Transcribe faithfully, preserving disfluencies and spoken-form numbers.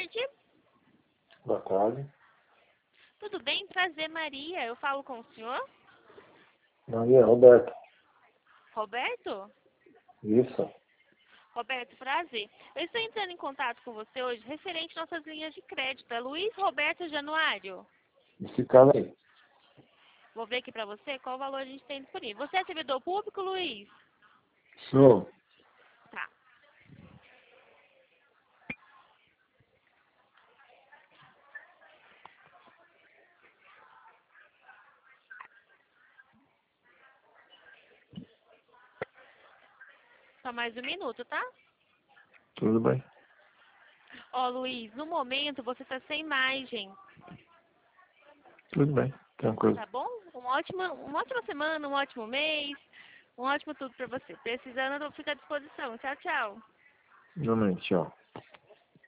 tarde. Boa tarde. Tudo bem? Prazer, Maria. Eu falo com o senhor? Maria Roberto. Roberto? Isso. Roberto, prazer. Eu estou entrando em contato com você hoje referente às nossas linhas de crédito. É Luiz Roberto Januário. Esse cara aí. Vou ver aqui para você qual o valor a gente tem disponível. Você é servidor público, Luiz? Sou. Tá. Só mais um minuto, tá? Tudo bem. Ó, Luiz, no momento você está sem margem, Tudo bem. Tranquilo. tá bom? Uma ótima, uma ótima semana, um ótimo mês, um ótimo tudo para você. Precisando, eu fico à disposição. Tchau, tchau. Realmente, tchau.